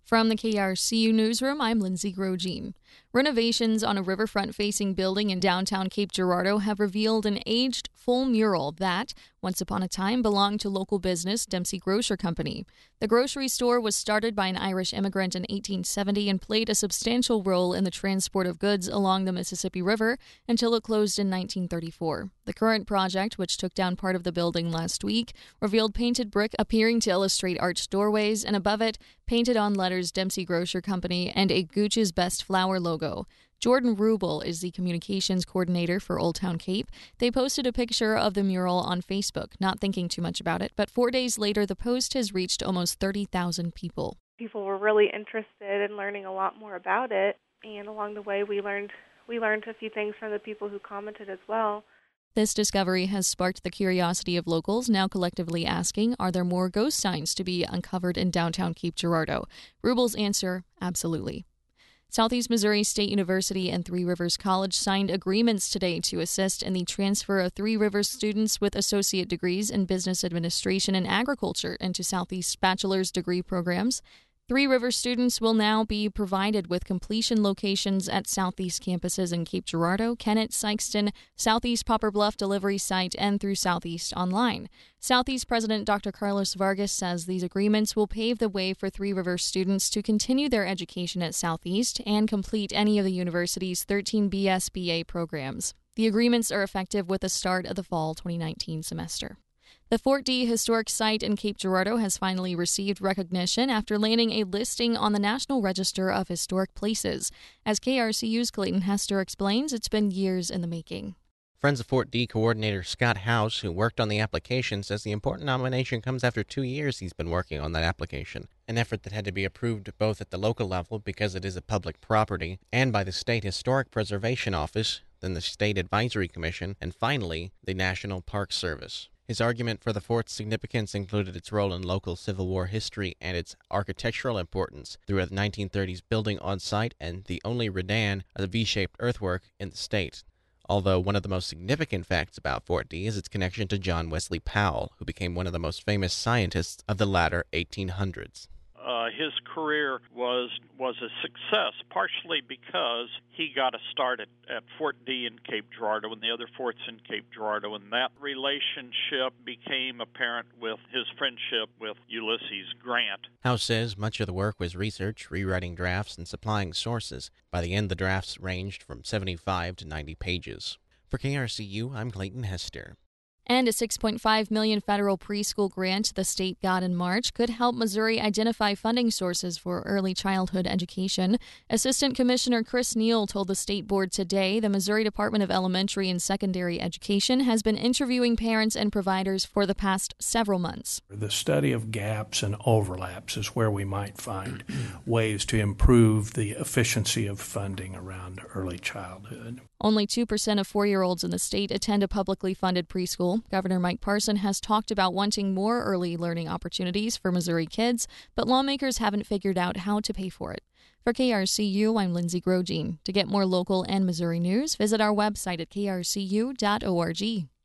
From the KRCU Newsroom, I'm Lindsay Grosjean. Renovations on a riverfront-facing building in downtown Cape Girardeau have revealed an aged, full mural that, once upon a time, belonged to local business Dempsey Grocer Company. The grocery store was started by an Irish immigrant in 1870 and played a substantial role in the transport of goods along the Mississippi River until it closed in 1934. The current project, which took down part of the building last week, revealed painted brick appearing to illustrate arched doorways, and above it, painted on letters Dempsey Grocer Company and a Gooch's Best Flour logo. Jordan Rubel is the communications coordinator for Old Town Cape. They posted a picture of the mural on Facebook, not thinking too much about it, but 4 days later the post has reached almost 30,000 people. People were really interested in learning a lot more about it, and along the way we learned a few things from the people who commented as well. This discovery has sparked the curiosity of locals, now collectively asking, are there more ghost signs to be uncovered in downtown Cape Girardeau? Rubel's answer, absolutely. Southeast Missouri State University and Three Rivers College signed agreements today to assist in the transfer of Three Rivers students with associate degrees in business administration and agriculture into Southeast bachelor's degree programs. Three Rivers students will now be provided with completion locations at Southeast campuses in Cape Girardeau, Kennett, Sikeston, Southeast Poplar Bluff delivery site, and through Southeast Online. Southeast President Dr. Carlos Vargas says these agreements will pave the way for Three Rivers students to continue their education at Southeast and complete any of the university's 13 BS/BA programs. The agreements are effective with the start of the fall 2019 semester. The Fort D Historic Site in Cape Girardeau has finally received recognition after landing a listing on the National Register of Historic Places. As KRCU's Clayton Hester explains, it's been years in the making. Friends of Fort D coordinator Scott House, who worked on the application, says the important nomination comes after 2 years he's been working on that application, an effort that had to be approved both at the local level because it is a public property and by the State Historic Preservation Office, then the State Advisory Commission, and finally the National Park Service. His argument for the fort's significance included its role in local Civil War history and its architectural importance through a 1930s building on site and the only redan of the V-shaped earthwork in the state. Although one of the most significant facts about Fort D is its connection to John Wesley Powell, who became one of the most famous scientists of the latter 1800s. His career was a success, partially because he got a start at Fort D in Cape Girardeau and the other forts in Cape Girardeau, and that relationship became apparent with his friendship with Ulysses Grant. House says much of the work was research, rewriting drafts, and supplying sources. By the end, the drafts ranged from 75 to 90 pages. For KRCU, I'm Clayton Hester. And a $6.5 million federal preschool grant the state got in March could help Missouri identify funding sources for early childhood education. Assistant Commissioner Chris Neal told the state board today the Missouri Department of Elementary and Secondary Education has been interviewing parents and providers for the past several months. The study of gaps and overlaps is where we might find ways to improve the efficiency of funding around early childhood. Only 2% of 4-year-olds in the state attend a publicly funded preschool. Governor Mike Parson has talked about wanting more early learning opportunities for Missouri kids, but lawmakers haven't figured out how to pay for it. For KRCU, I'm Lindsay Grosjean. To get more local and Missouri news, visit our website at krcu.org.